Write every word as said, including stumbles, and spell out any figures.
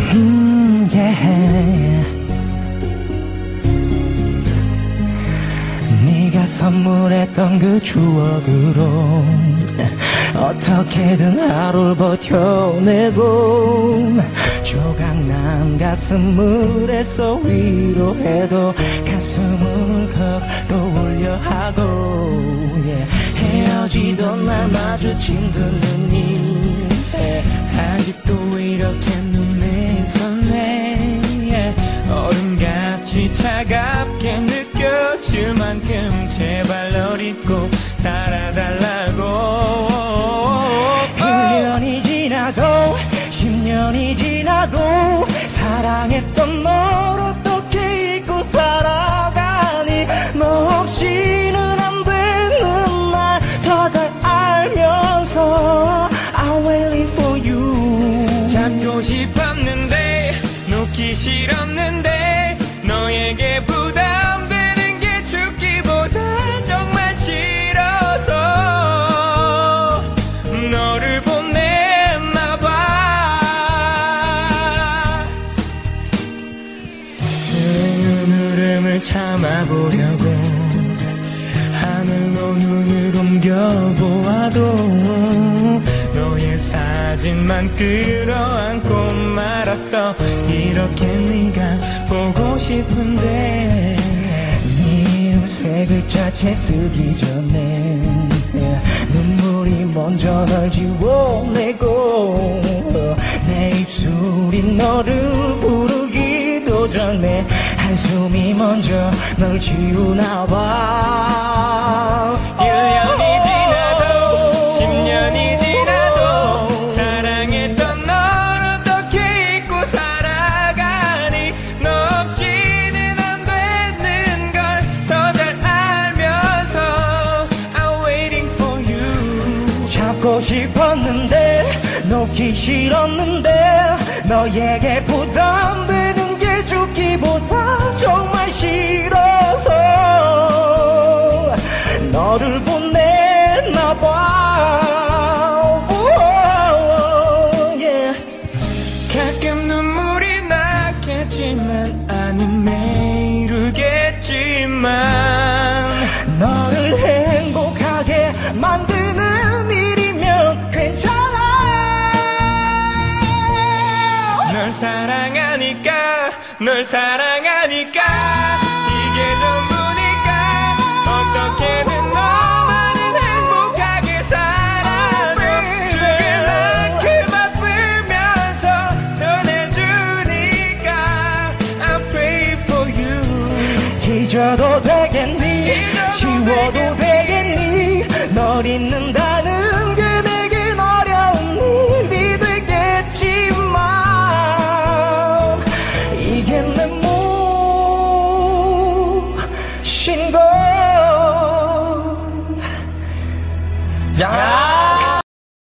음, yeah. 네가 선물했던 그 추억으로 어떻게든 하루를 버텨내고 조각난 가슴을 애써 위로해도 가슴을 울컥 떠올려 하고 yeah. 헤어지던 날 마주친 그 눈이 yeah. 아직도 이렇게 눈에 선해 yeah. 얼음같이 차갑게 느껴질 만큼 제발 널 잊고 살아달라고 일 년이 지나도 십 년이 지나도 사랑했던 널 어떻게 잊고 살아가니 너 없이는 안 되는 날 더 잘 알면서 I'm waiting for you 잡고 싶었는데 놓기 싫었는데 너에게 부담되는 게 죽기보다 정말 싫어서 너를 보냈나봐 흐르는 흐름을 참아보려고 하늘로 눈을 옮겨보아도 너의 사진만 끌어안고 말았어 이렇게 네가 보고 싶은데 네 이름 세 글자 채 쓰기 전에 눈물이 먼저 널 지워내고 내 입술이 너를 부르기도 전에 한숨이 먼저 널 지우나 봐 일 년이 지나도 십 년이 지나도 사랑했던 널 어떻게 잊고 살아가니 너 없이는 안 되는 걸 더 잘 알면서 I'm waiting for you 잡고 싶었는데 놓기 싫었는데 너에게 부담되는 게 죽기보다 정말 싫어서 너를 보냈나봐 yeah. 가끔 눈물이 나겠지만 아니면 이루겠지만 너를 행복하게 만드는 일이면 괜찮아 널 사랑하니까 널 사랑하니까 이게 전부니까 어떻게든 너만은 행복하게 살아줘 죽을 만큼 아프면서 떠내주니까 I pray for you 잊어도 되겠니 지워도 되겠니 널 잊는다는